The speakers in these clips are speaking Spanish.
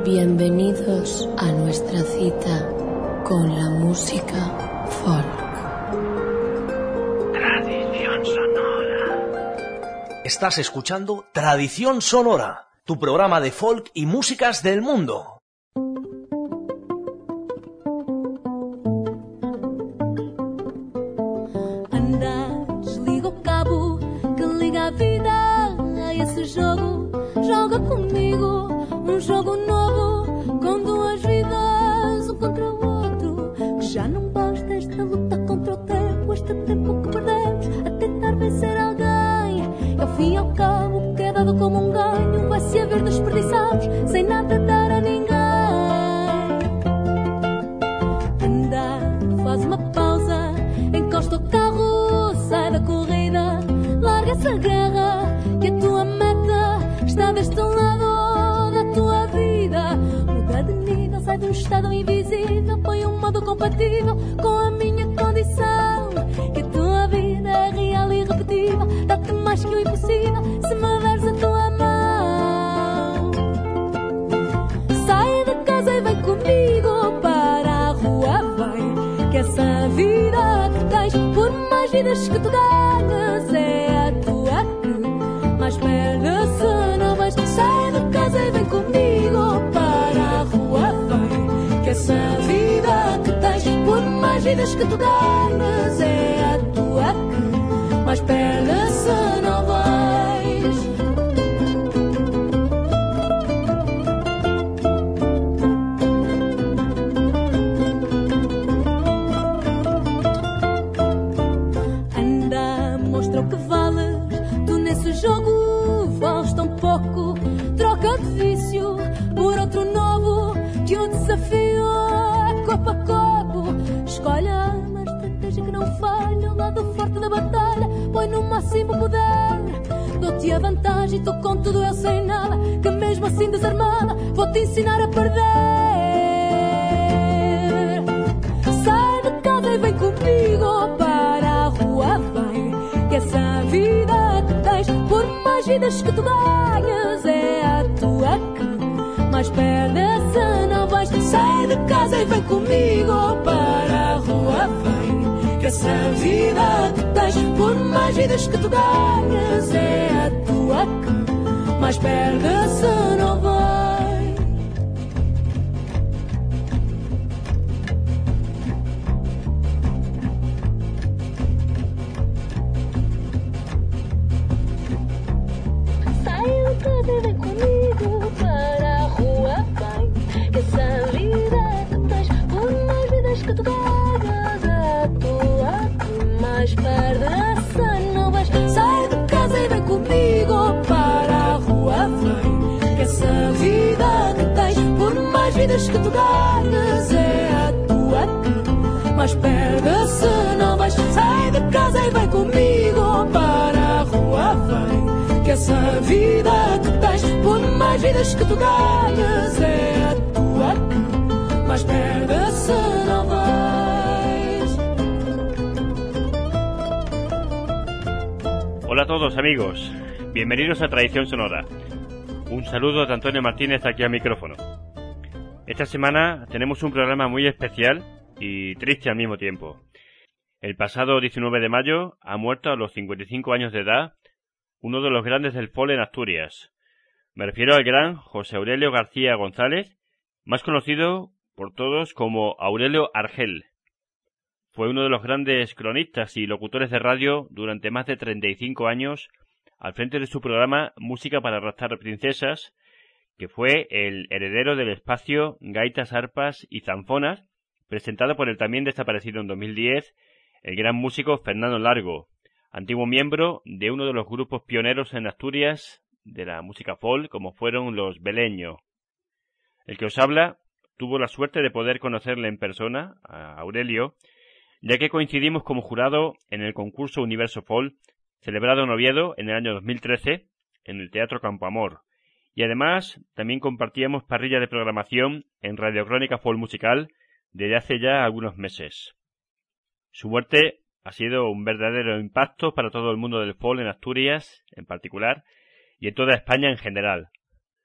Bienvenidos a nuestra cita con la música folk. Tradición sonora. Estás escuchando Tradición Sonora, tu programa de folk y músicas del mundo. Desliga o cabo que liga a vida a esse jogo. Joga comigo um jogo novo com duas vidas, um contra o outro. Que já não basta esta luta contra o tempo, este tempo que perdemos a tentar vencer alguém. E ao fim e ao cabo, o que é dado como um ganho vai se haver desperdiçados sem nada dar a ninguém. Anda, faz uma pausa, encosta o carro, sai da corrida, larga essa guerra, que a tua meta está deste lado da tua vida. Muda de nível, sai de um estado invisível, põe um modo compatível com a minha condição. Que a tua vida é real e irrepetível, dá-te mais que o impossível se me deres a tua mão. Sai de casa e vem comigo para a rua, vem, que essa vida que tens, por mais vidas que tu ganhas, é a tua que mais perde se não vais. Sai de casa e vem comigo para a rua, vem, que essa vida que tens, por mais vidas que tu ganhas, é a tua que mais perde se não vais. Anda, mostra o que vales, tu nesse jogo vales tão pouco. Troca de vício por outro novo, que o desafio é corpo a corpo. Escolhe uma estratégia que não falha, o lado forte da batalha, põe no máximo poder. Dou-te a vantagem, tu com tudo eu sem nada, que mesmo assim desarmada vou-te ensinar a perder. Sai de casa e vem comigo para a rua, vem, que essa vida que tens, por mais vidas que tu ganhas, é a tua que mais perde se não vais. Sai de casa e vem comigo para a rua, vem, que essa vida que tens, por mais vidas que tu ganhas, é a tua que mais perde se não vais. Vem comigo para a rua, vem, que essa vida que tens, por mais vidas que tu ganhas, é a tua que mais perde se não vais. Sai de casa e vem comigo para a rua, vem, que essa vida que tens, por mais vidas que tu ganhas, é a tua que mais perde se não vais. Sai de casa e vem comigo para a rua, vem, que essa vida que tens, por mais vidas que tu ganhas, é a tua que mais perde se não vais. Hola a todos amigos, bienvenidos a Tradición Sonora. Un saludo de Antonio Martínez aquí al micrófono. Esta semana tenemos un programa muy especial y triste al mismo tiempo. El pasado 19 de mayo ha muerto a los 55 años de edad uno de los grandes del folk en Asturias. Me refiero al gran José Aurelio García González, más conocido por todos como Aurelio Argel. Fue uno de los grandes cronistas y locutores de radio durante más de 35 años al frente de su programa Música para raptar princesas, que fue el heredero del espacio Gaitas, Arpas y Zanfonas, presentado por el también desaparecido en 2010 el gran músico Fernando Largo, antiguo miembro de uno de los grupos pioneros en Asturias de la música folk, como fueron los Beleño. El que os habla tuvo la suerte de poder conocerle en persona, a Aurelio, ya que coincidimos como jurado en el concurso Universo Folk, celebrado en Oviedo en el año 2013, en el Teatro Campoamor, y además también compartíamos parrilla de programación en Radio Crónica Folk Musical desde hace ya algunos meses. Su muerte ha sido un verdadero impacto para todo el mundo del folk en Asturias, en particular, y en toda España en general.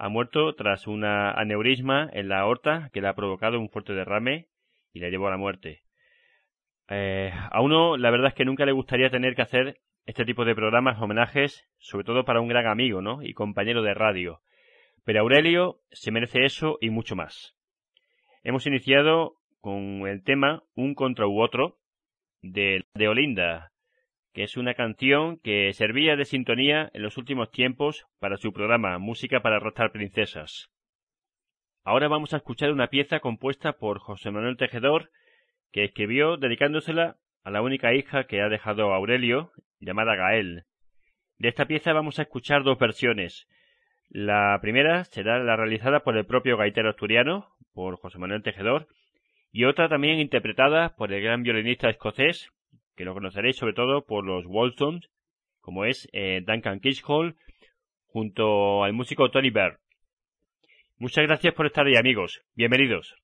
ha muerto tras una aneurisma en la aorta que le ha provocado un fuerte derrame y le llevó a la muerte. A uno la verdad es que nunca le gustaría tener que hacer este tipo de programas, homenajes, sobre todo para un gran amigo, ¿no? Y compañero de radio. Pero Aurelio se merece eso y mucho más. Hemos iniciado con el tema Un contra u otro de Olinda, que es una canción que servía de sintonía en los últimos tiempos para su programa Música para raptar princesas. Ahora vamos a escuchar una pieza compuesta por José Manuel Tejedor, que escribió dedicándosela a la única hija que ha dejado Aurelio, llamada Gael. De esta pieza vamos a escuchar dos versiones. La primera será la realizada por el propio gaitero asturiano, por José Manuel Tejedor, y otra también interpretada por el gran violinista escocés, que lo conoceréis sobre todo por los Waltons, como es Duncan Kitchell, junto al músico Tony Baird. Muchas gracias por estar ahí, amigos. Bienvenidos.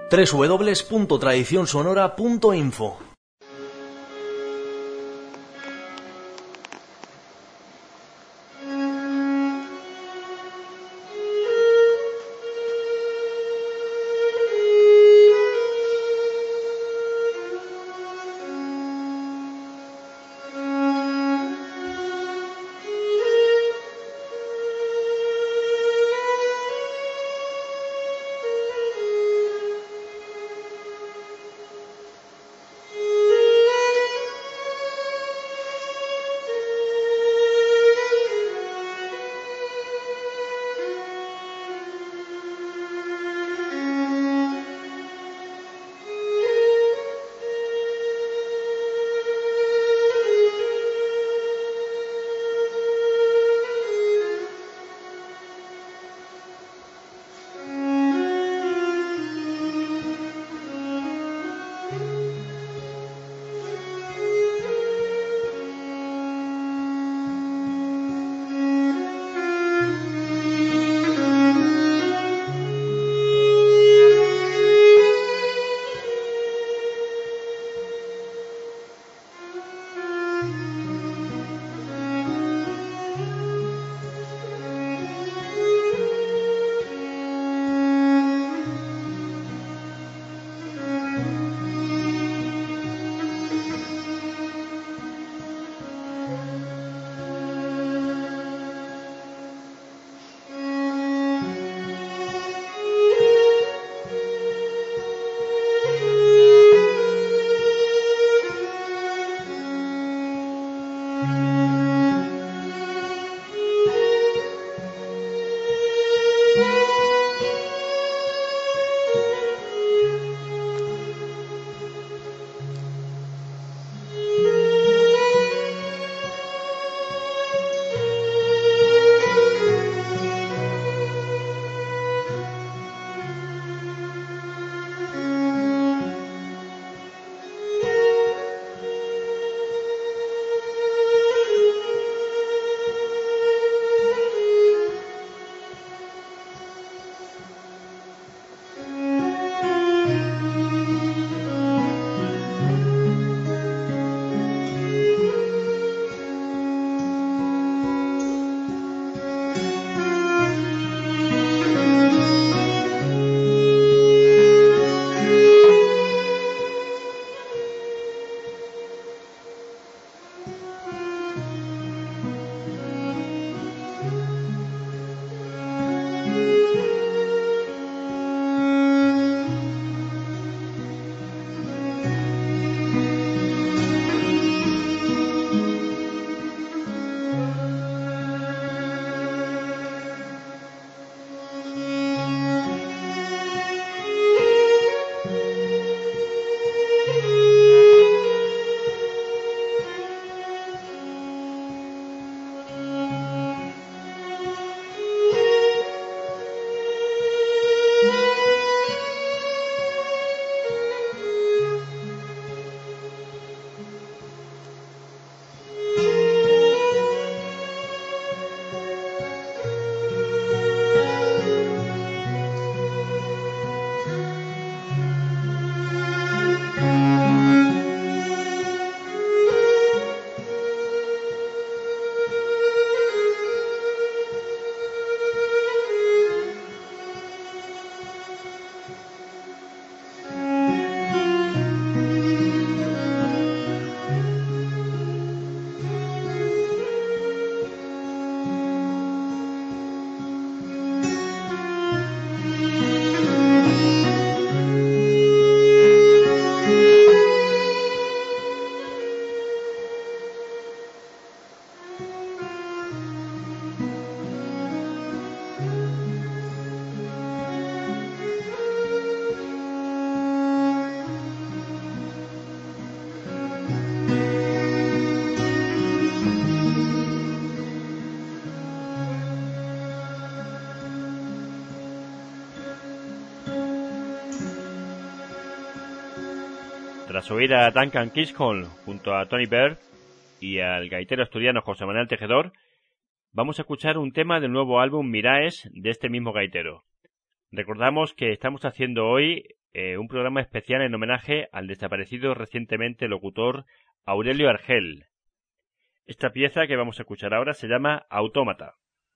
www.tradicionsonora.info. Tras oír a Duncan Chisholm junto a Tony Bird y al gaitero asturiano José Manuel Tejedor, vamos a escuchar un tema del nuevo álbum Miraes de este mismo gaitero. Recordamos que estamos haciendo hoy un programa especial en homenaje al desaparecido recientemente locutor Aurelio Argel. Esta pieza que vamos a escuchar ahora se llama Autómata.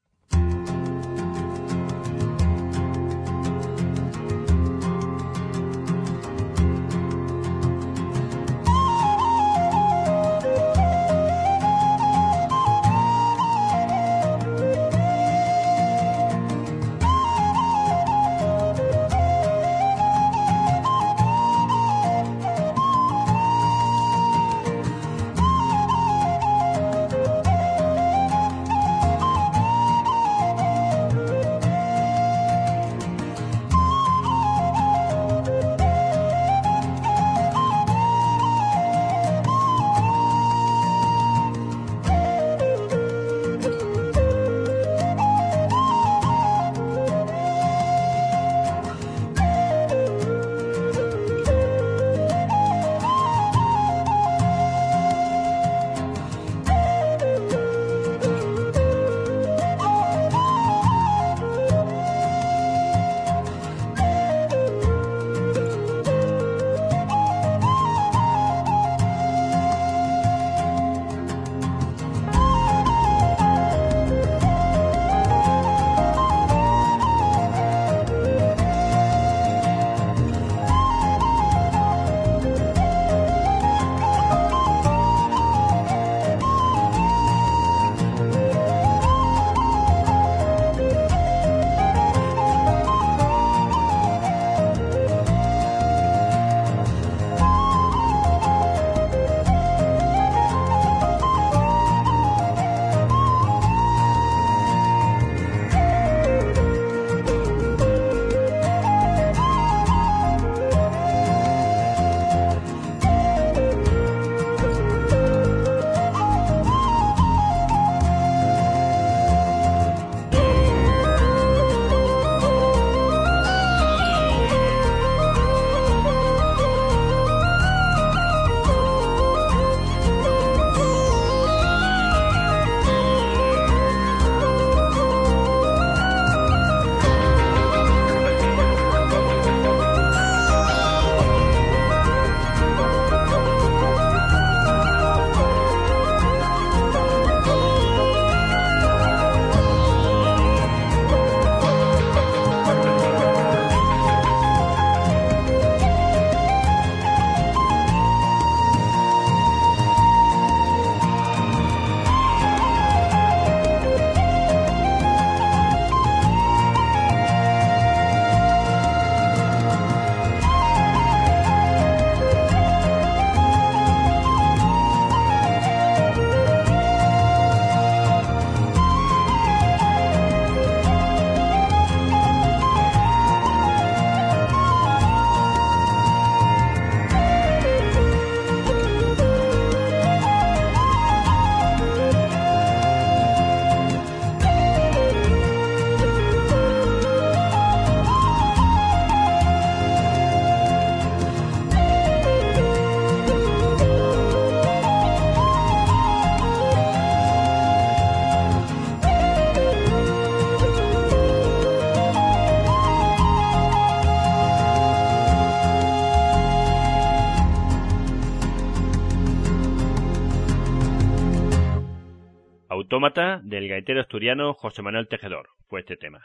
Autómata del gaitero asturiano José Manuel Tejedor fue este tema.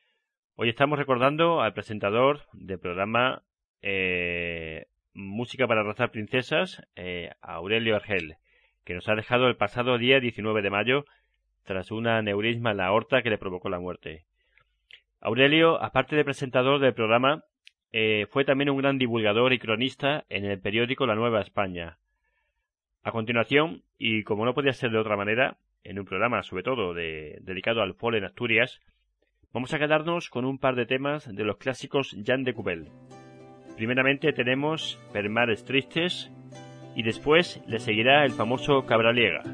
Hoy estamos recordando al presentador del programa Música para rozar princesas, Aurelio Argel, que nos ha dejado el pasado día 19 de mayo tras un aneurisma en la aorta que le provocó la muerte. Aurelio, aparte de presentador del programa, fue también un gran divulgador y cronista en el periódico La Nueva España. A continuación, y como no podía ser de otra manera, en un programa sobre todo dedicado al folk en Asturias, vamos a quedarnos con un par de temas de los clásicos Jan de Cubel. Primeramente tenemos Per mares tristes y después le seguirá el famoso Cabraliega.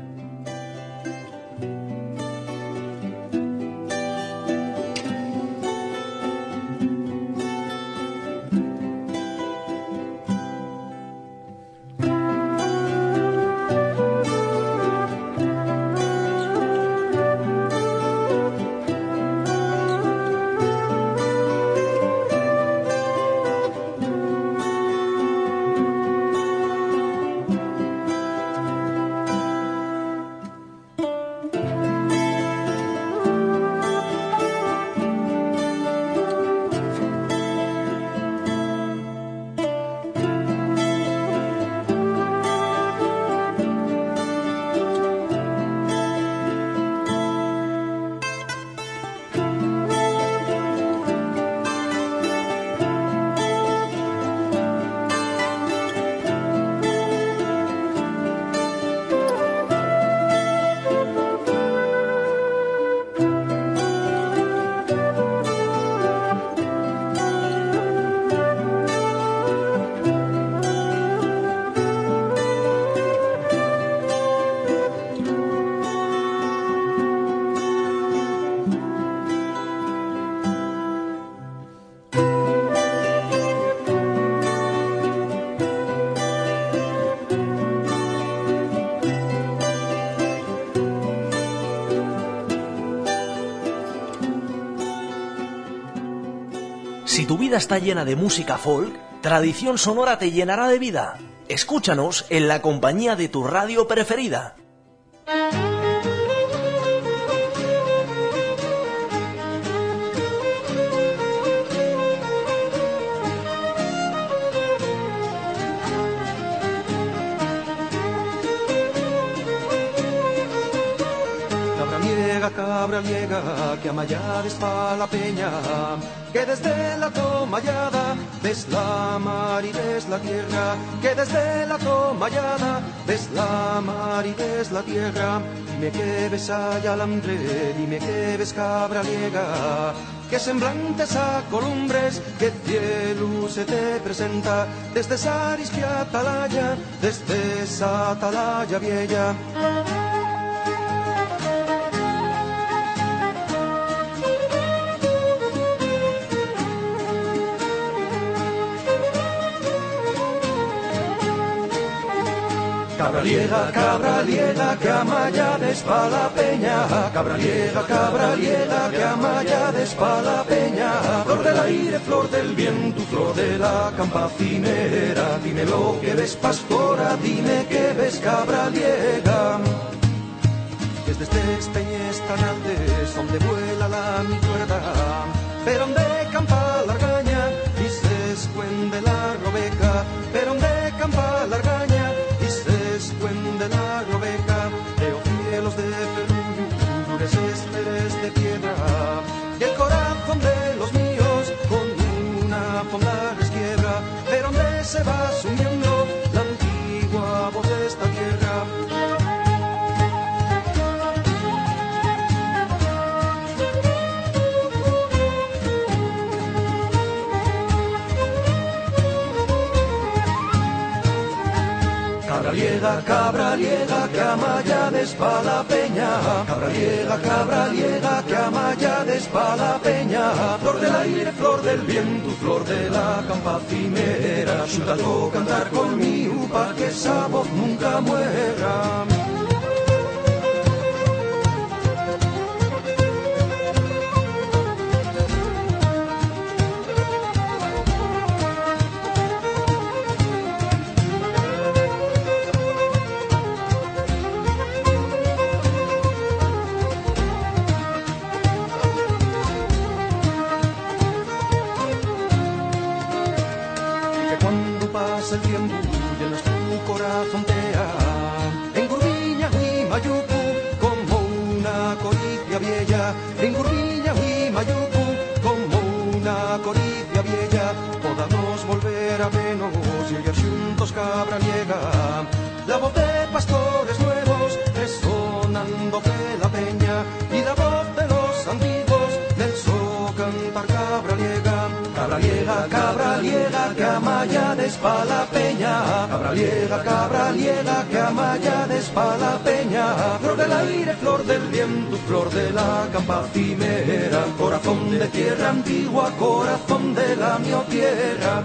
Si tu vida está llena de música folk, Tradición Sonora te llenará de vida. Escúchanos en la compañía de tu radio preferida. Cabra liega, que amayades pa la peña, que desde la tomallada ves la mar y ves la tierra, que desde la tomallada ves la mar y ves la tierra. Dime que ves allá alambre, dime que ves cabra liega, que semblantes a columbres, que cielo se te presenta, desde Sarisque a Atalaya, desde esa Atalaya vieja. Cabra liega, que amayades pa la peña. Cabra liega, que amayades pa la peña. Flor del aire, flor del viento, flor de la campacinera. Dime lo que ves, pastora, dime que ves, cabra liega. Desde este peñes tan altes, donde vuela la mi cuerda, pero donde campa la argaña, y se escuende la robeca, pero donde campa la argaña, de la robeca, veo cielos de ferrures, esteres de piedra, y el corazón de los míos con una fonda resquiebra, pero donde se va sumiendo la antigua voz de esta tierra. Cabra liega, que amayades pa la peña. Cabra liega, que amayades pa la peña. Flor del aire, flor del viento, flor de la campacinera. Xúntato cantar conmigo pa que esa voz nunca muera. El tiempo llenas tu corazón tea en Gurbiña y Mayucu como una coricia vieja, en Gurbiña y Mayucu como una coricia vieja. Podamos volver a vernos y oír juntos cabra liega, la voz de pastores nuevos resonando de la peña y la voz de los antiguos del so cantar cabra liega. Cabra liega, que amayades pa la peña. Cabra liega, que amayades pa la peña. Flor del aire, flor del viento, flor de la campacinera. Corazón de tierra antigua, corazón de la mi tierra.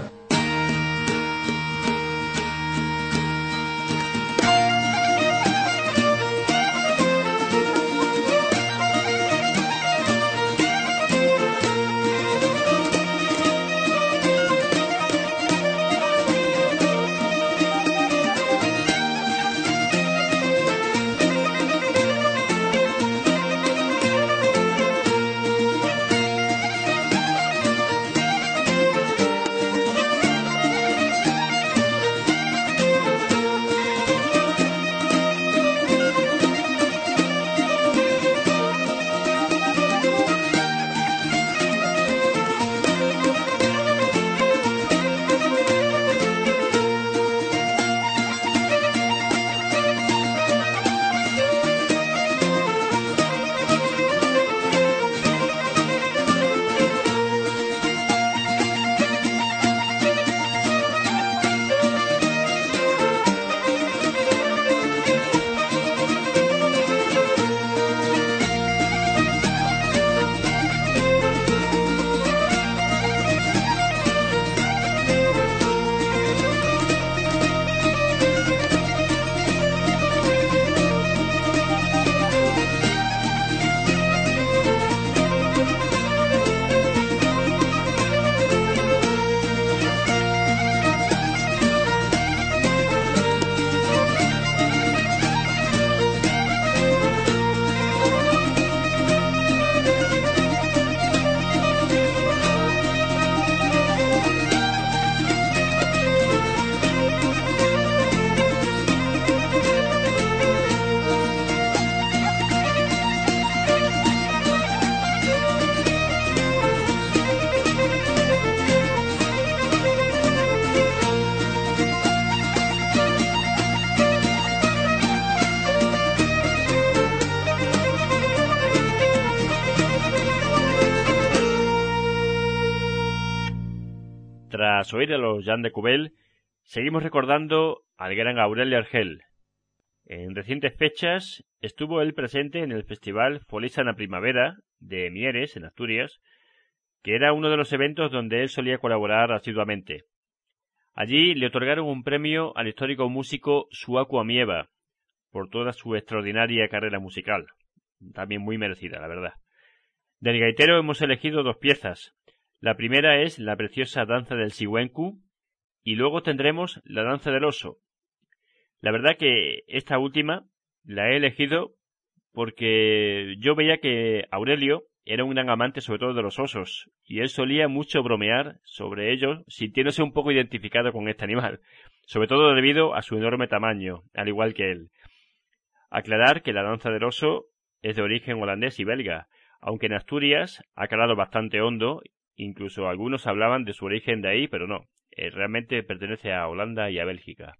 Tras oír a los Jean de Cubel, seguimos recordando al gran Aurelio Argel. En recientes fechas estuvo él presente en el festival Folísana Primavera de Mieres, en Asturias, que era uno de los eventos donde él solía colaborar asiduamente. Allí le otorgaron un premio al histórico músico Suaku Amieva por toda su extraordinaria carrera musical, también muy merecida, la verdad. Del gaitero hemos elegido 2 piezas. La primera es la preciosa danza del Siwenku y luego tendremos la danza del oso. La verdad que esta última la he elegido porque yo veía que Aurelio era un gran amante sobre todo de los osos y él solía mucho bromear sobre ellos, sintiéndose un poco identificado con este animal, sobre todo debido a su enorme tamaño, al igual que él. Aclarar que la danza del oso es de origen holandés y belga, aunque en Asturias ha calado bastante hondo, incluso algunos hablaban de su origen de ahí, pero no, realmente pertenece a Holanda y a Bélgica.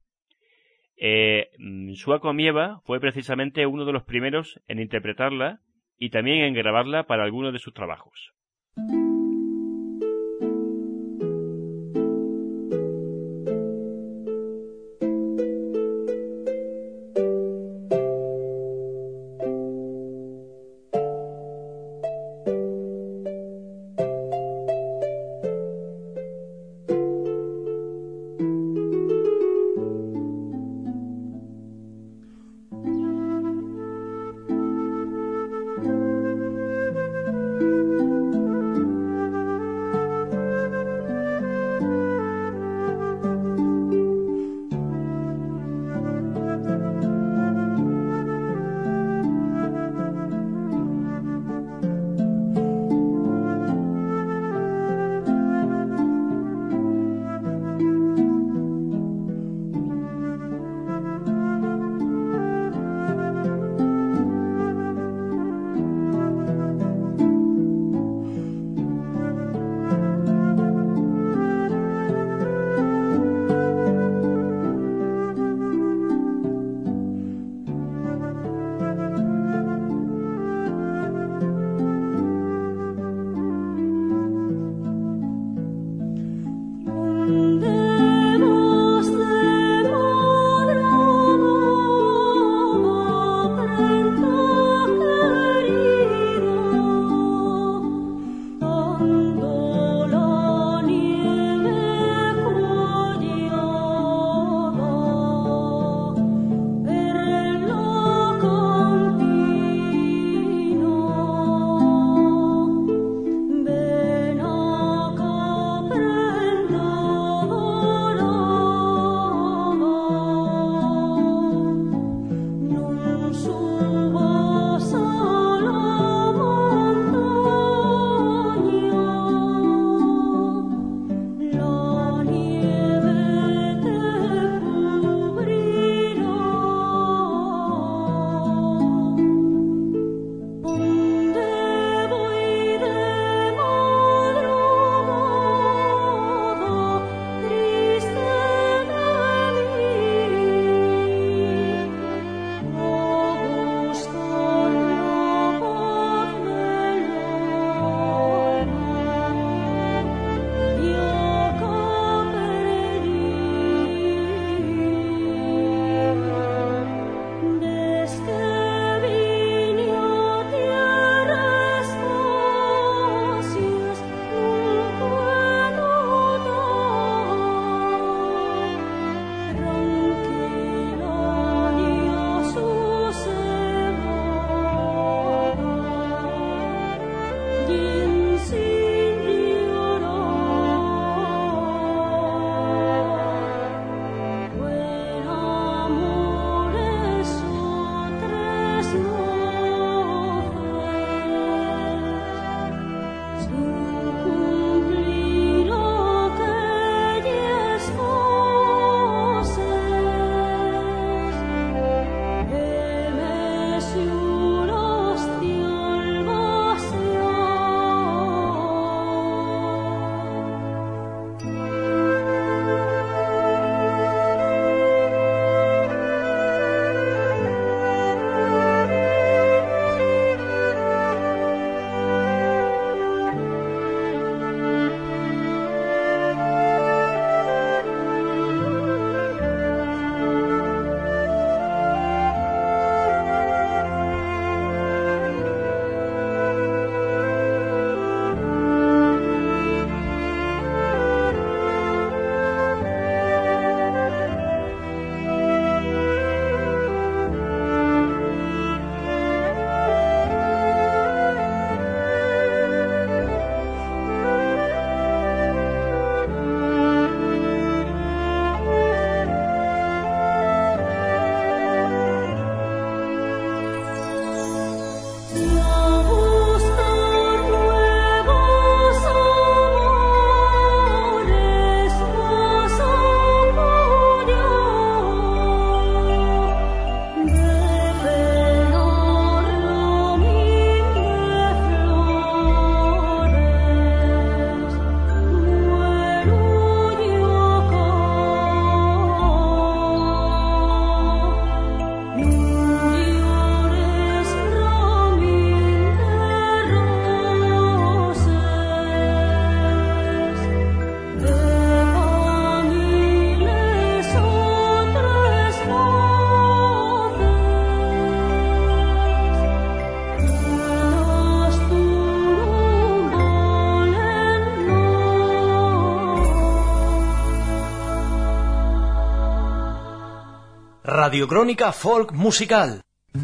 Suaku Amieva fue precisamente uno de los primeros en interpretarla y también en grabarla para algunos de sus trabajos. Radiocrónica Folk Musical.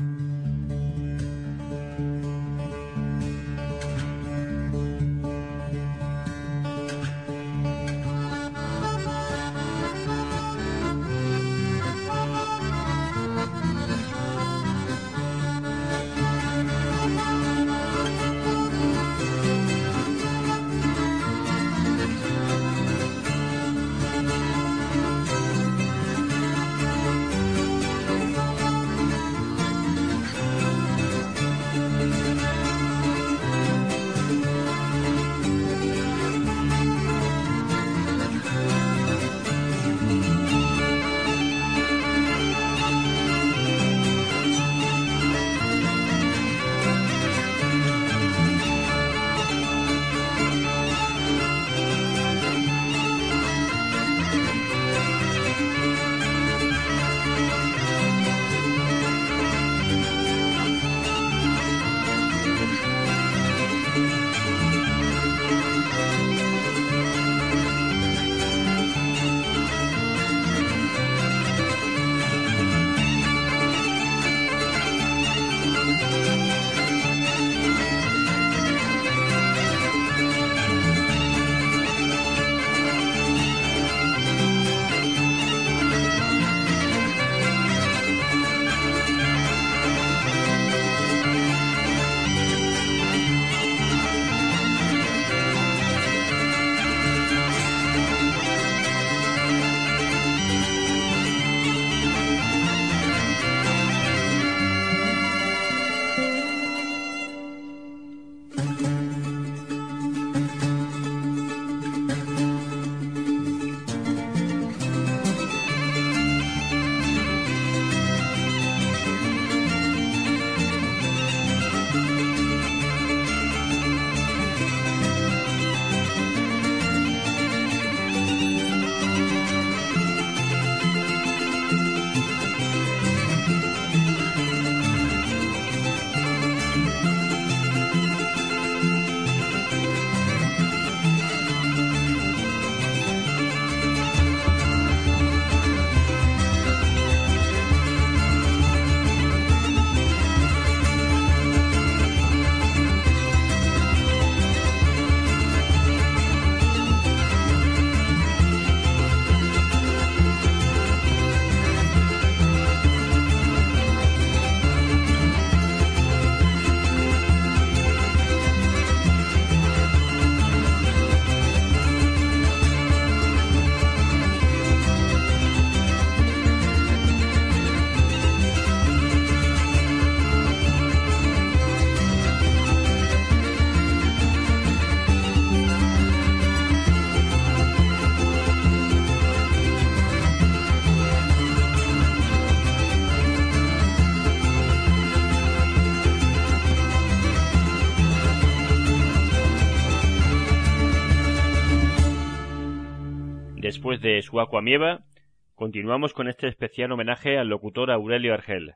Después de Su Aqua Mieva, continuamos con este especial homenaje al locutor Aurelio Argel.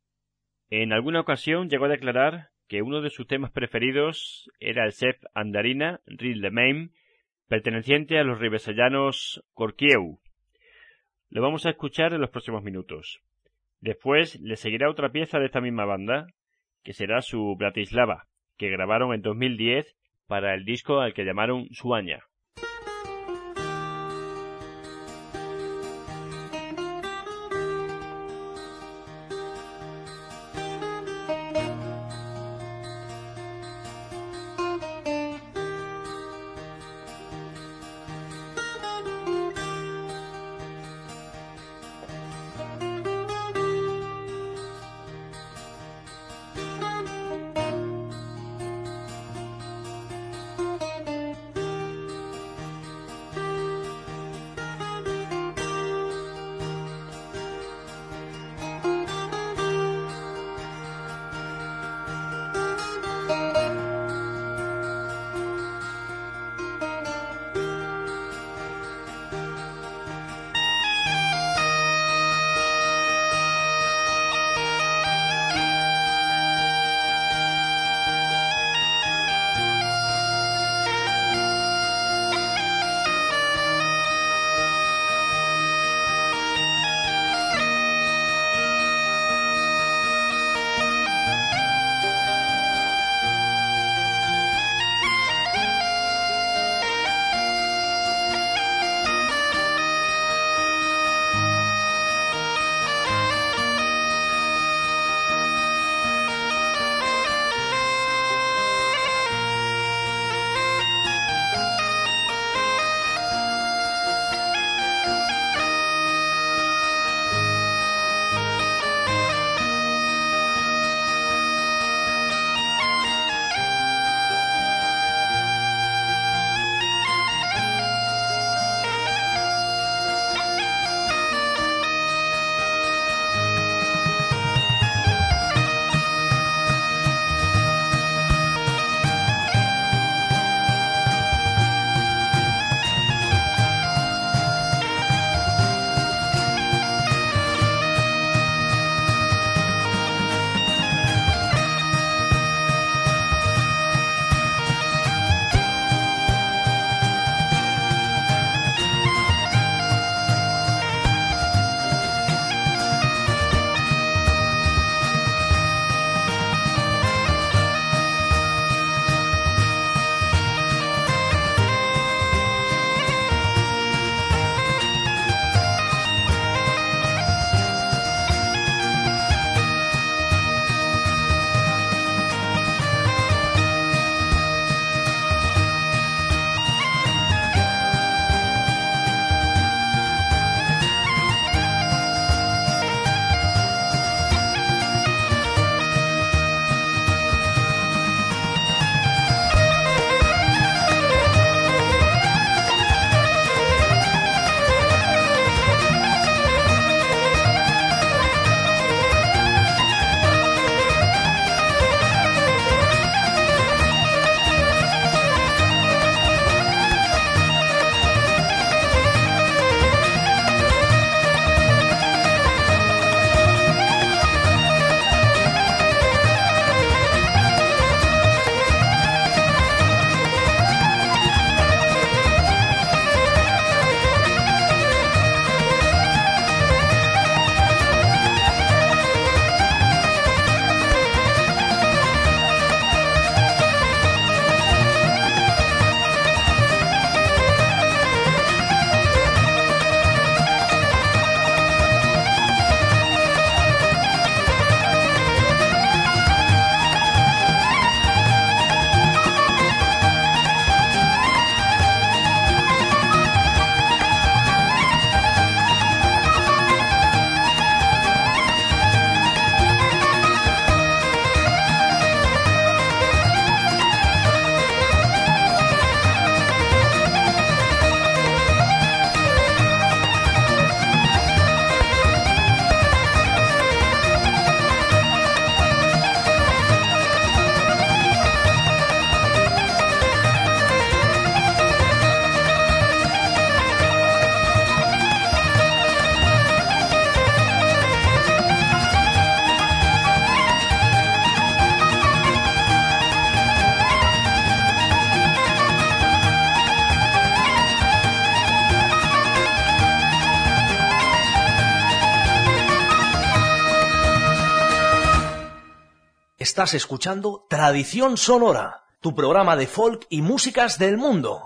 En alguna ocasión llegó a declarar que uno de sus temas preferidos era el Chef Andarina, Ril de Maim, perteneciente a los ribesellanos Corquieu. Lo vamos a escuchar en los próximos minutos. Después le seguirá otra pieza de esta misma banda, que será su Bratislava, que grabaron en 2010 para el disco al que llamaron Suaña. Estás escuchando Tradición Sonora, tu programa de folk y músicas del mundo.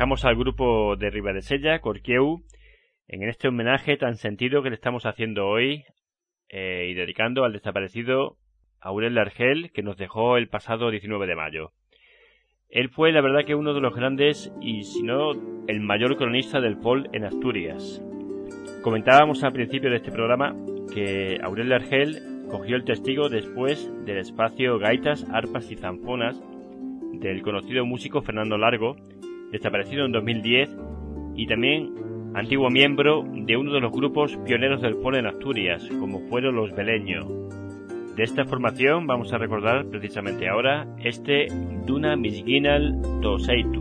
dejamos al grupo de Ribadesella, Corquieu, en este homenaje tan sentido que le estamos haciendo hoy y dedicando al desaparecido Aurel Argel, que nos dejó el pasado 19 de mayo. Él fue, la verdad, que uno de los grandes, y si no, el mayor cronista del folk en Asturias. Comentábamos al principio de este programa que Aurel Argel cogió el testigo después del espacio Gaitas, Arpas y Zanfonas del conocido músico Fernando Largo, desaparecido en 2010, y también antiguo miembro de uno de los grupos pioneros del folk en Asturias, como fueron los Beleño. De esta formación vamos a recordar precisamente ahora este Duna Misginal Toseitu.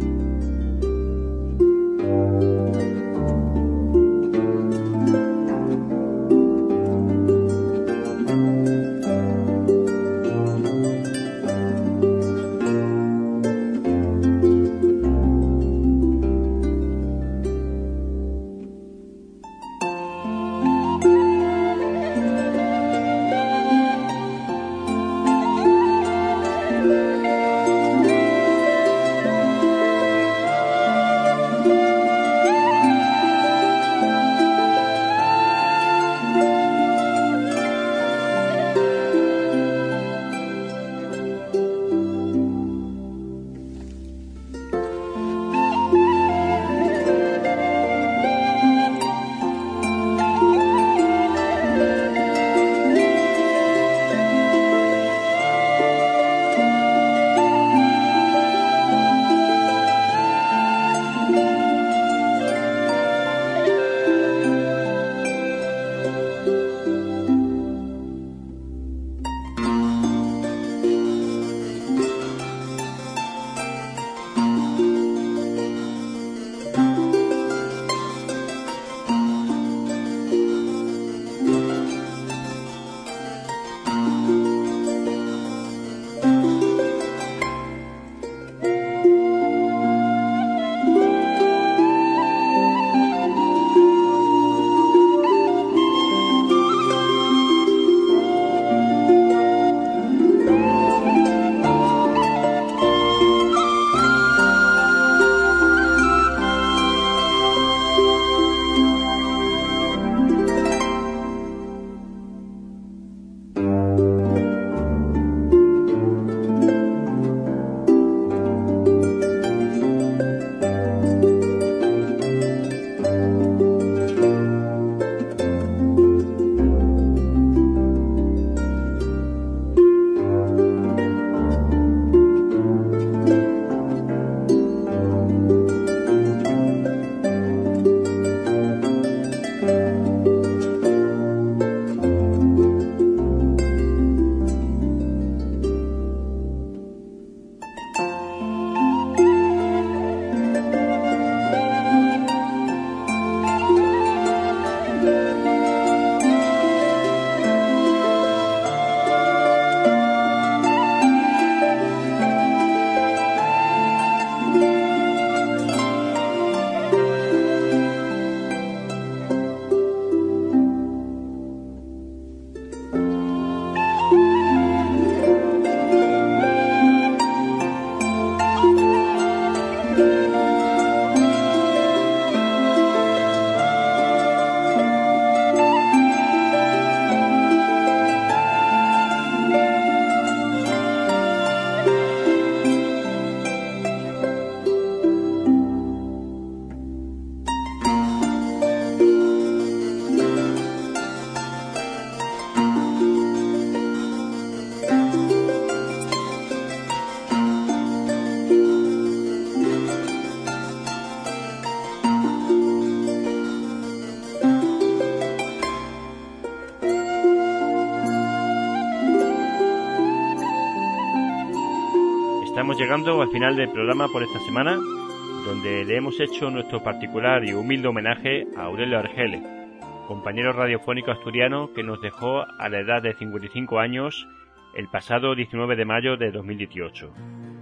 Estamos llegando al final del programa por esta semana, donde le hemos hecho nuestro particular y humilde homenaje a Aurelio Argel, compañero radiofónico asturiano que nos dejó a la edad de 55 años el pasado 19 de mayo de 2018.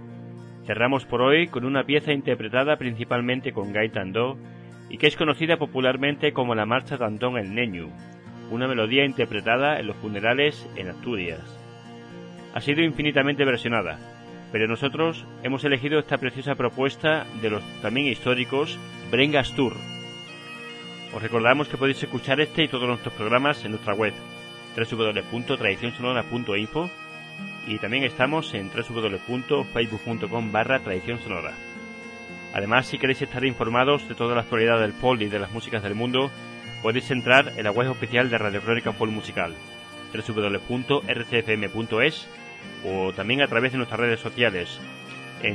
Cerramos por hoy con una pieza interpretada principalmente con gaita andó y que es conocida popularmente como la Marcha d'Antón el Neñu, una melodía interpretada en los funerales en Asturias. Ha sido infinitamente versionada, pero nosotros hemos elegido esta preciosa propuesta de los también históricos Brengas Tour. Os recordamos que podéis escuchar este y todos nuestros programas en nuestra web www.tradicionsonora.info y también estamos en www.facebook.com/tradicionsonora. Además, si queréis estar informados de toda la actualidad del folk y de las músicas del mundo, podéis entrar en la web oficial de Radio Crónica Folk Musical, www.rcfm.es, o también a través de nuestras redes sociales en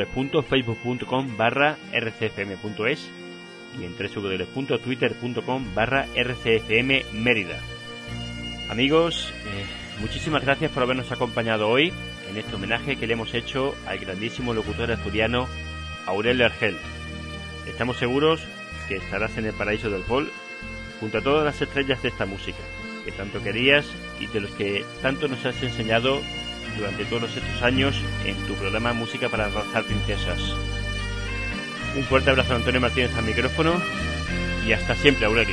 www.facebook.com/rcfm.es y en www.twitter.com/rcfmmérida. Amigos, muchísimas gracias por habernos acompañado hoy en este homenaje que le hemos hecho al grandísimo locutor asturiano Aurelio Argel. Estamos seguros que estarás en el paraíso del folk junto a todas las estrellas de esta música que tanto querías y de los que tanto nos has enseñado durante todos estos años en tu programa Música para Danzar Princesas. Un fuerte abrazo a Antonio Martínez al micrófono y hasta siempre, Aurelio.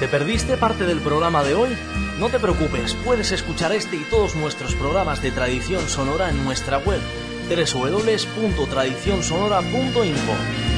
¿Te perdiste parte del programa de hoy? No te preocupes, puedes escuchar este y todos nuestros programas de Tradición Sonora en nuestra web www.tradicionsonora.info.